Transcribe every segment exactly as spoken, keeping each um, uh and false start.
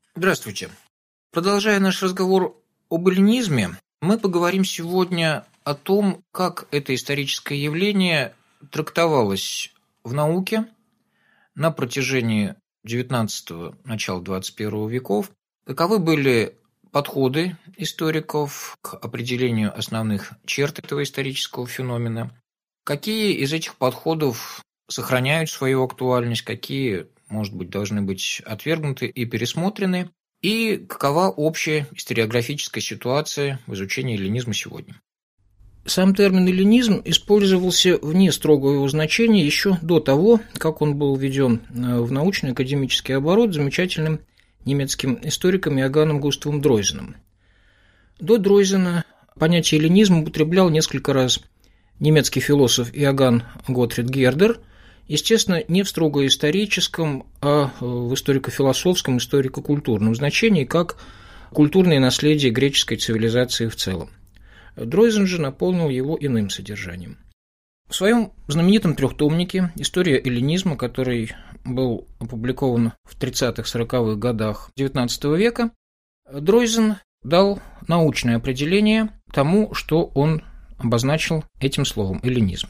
Здравствуйте. Продолжая наш разговор об эллинизме, мы поговорим сегодня о том, как это историческое явление трактовалось в науке на протяжении девятнадцатого – начала двадцать первого веков, каковы были подходы историков к определению основных черт этого исторического феномена, какие из этих подходов сохраняют свою актуальность, какие, может быть, должны быть отвергнуты и пересмотрены, и какова общая историографическая ситуация в изучении эллинизма сегодня. Сам термин эллинизм использовался вне строгого его значения еще до того, как он был введен в научный академический оборот замечательным немецким историком Иоганном Густавом Дройзеном. До Дройзена понятие эллинизм употреблял несколько раз немецкий философ Иоганн Готфрид Гердер, естественно, не в строго историческом, а в историко-философском, историко-культурном значении, как культурное наследие греческой цивилизации в целом. Дройзен же наполнил его иным содержанием. В своем знаменитом трехтомнике «История эллинизма», который был опубликован в тридцатых-сороковых годах девятнадцатого века, Дройзен дал научное определение тому, что он обозначил этим словом «эллинизм».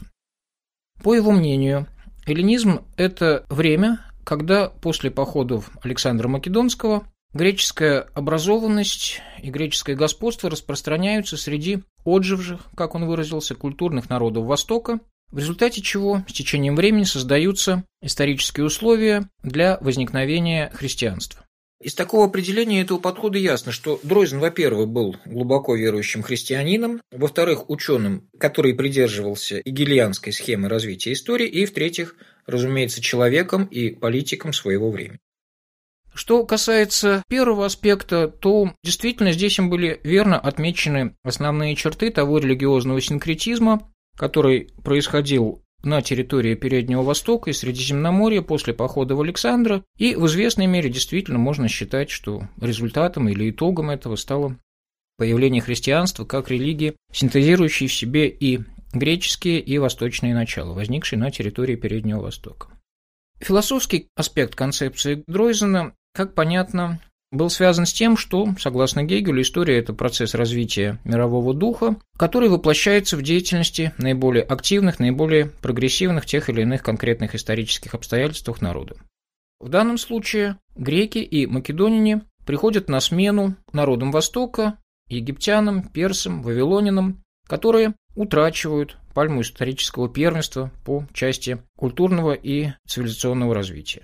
По его мнению, эллинизм – это время, когда после походов Александра Македонского греческая образованность и греческое господство распространяются среди отживших, как он выразился, культурных народов Востока, в результате чего с течением времени создаются исторические условия для возникновения христианства. Из такого определения этого подхода ясно, что Дройзен, во-первых, был глубоко верующим христианином, во-вторых, ученым, который придерживался игелианской схемы развития истории, и, в-третьих, разумеется, человеком и политиком своего времени. Что касается первого аспекта, то действительно здесь им были верно отмечены основные черты того религиозного синкретизма, который происходил на территории Переднего Востока и Средиземноморья после походов Александра, и в известной мере действительно можно считать, что результатом или итогом этого стало появление христианства как религии, синтезирующей в себе и греческие, и восточные начала, возникшие на территории Переднего Востока. Философский аспект концепции Дройзена, как понятно, был связан с тем, что, согласно Гегелю, история – это процесс развития мирового духа, который воплощается в деятельности наиболее активных, наиболее прогрессивных тех или иных конкретных исторических обстоятельствах народа. В данном случае греки и македонине приходят на смену народам Востока, египтянам, персам, вавилонянам, которые утрачивают пальму исторического первенства по части культурного и цивилизационного развития.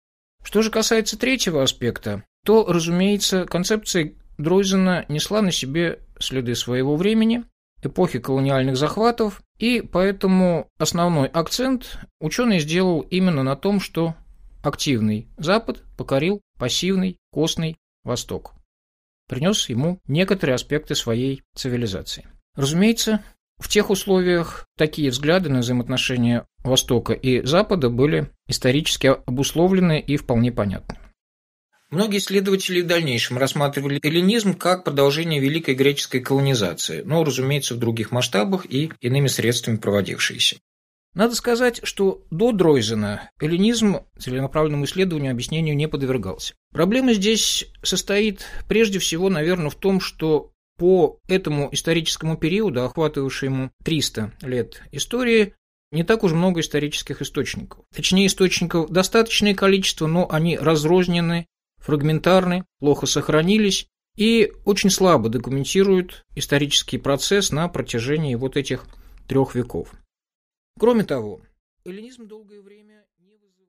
Что же касается третьего аспекта, то, разумеется, концепция Дройзена несла на себе следы своего времени, эпохи колониальных захватов, и поэтому основной акцент ученый сделал именно на том, что активный Запад покорил пассивный, костный Восток, принес ему некоторые аспекты своей цивилизации. Разумеется, в тех условиях такие взгляды на взаимоотношения Востока и Запада были исторически обусловлены и вполне понятны. Многие исследователи в дальнейшем рассматривали эллинизм как продолжение великой греческой колонизации, но, разумеется, в других масштабах и иными средствами проводившиеся. Надо сказать, что до Дройзена эллинизм целенаправленному исследованию и объяснению не подвергался. Проблема здесь состоит прежде всего, наверное, в том, что по этому историческому периоду, охватывавшему триста лет истории, не так уж много исторических источников. Точнее, источников достаточное количество, но они разрознены, фрагментарны, плохо сохранились и очень слабо документируют исторический процесс на протяжении вот этих трех веков. Кроме того, эллинизм долгое время не вызывал